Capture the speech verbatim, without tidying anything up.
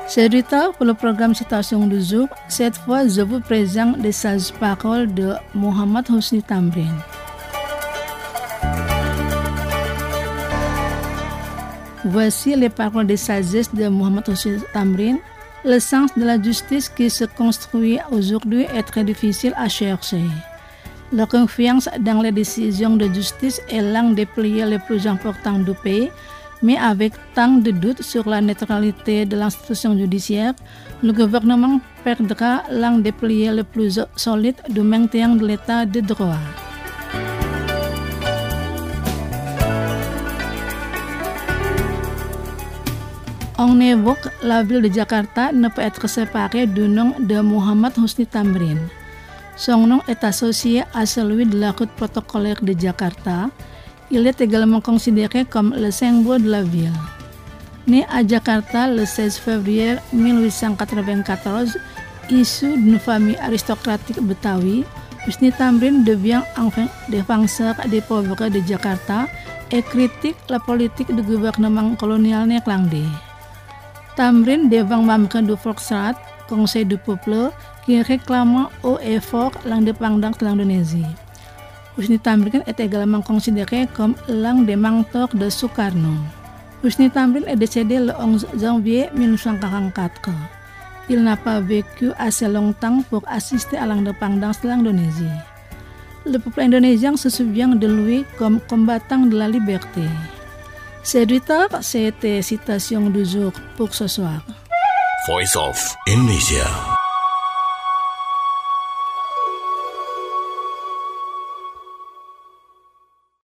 Chers pour le programme Citation du jour, cette fois je vous présente les sages paroles de Mohamed Hosni Tamrin. Voici les paroles de sagesse de Mohamed Hosni Tamrin. Le sens de la justice qui se construit aujourd'hui est très difficile à chercher. La confiance dans les décisions de justice est l'un des piliers les plus importants du pays. Mais avec tant de doutes sur la neutralité de l'institution judiciaire, le gouvernement perdra l'un des piliers les plus solides du maintien de l'état de droit. On évoque la ville de Jakarta ne peut être séparée du nom de Mohamed Hosni Tamrin. Son nom est associé à celui de la route protocolaire de Jakarta. Il est également considéré comme le symbole de la ville. Né à Jakarta le seize février mille huit cent quatre-vingt-quatorze, issu d'une famille aristocratique betawi, Hosni Tamrin devient enfin défenseur des pauvres de Jakarta et critique la politique du gouvernement colonial néerlandais. Tamrin devint membre du Volksraad, Conseil du peuple, qui réclama haut et fort l'indépendance de l'Indonésie. Hosni Tamrin est également considéré comme l'un des mentors de Sukarno. Hosni Tamrin est décédé le onze janvier mille neuf cent quarante-quatre. Il n'a pas vécu assez longtemps pour assister à l'indépendance de l'Indonésie. Le peuple indonésien se souvient de lui comme combattant de la liberté. C'est du tard, c'était citation du jour pour ce soir. Voice of Indonesia.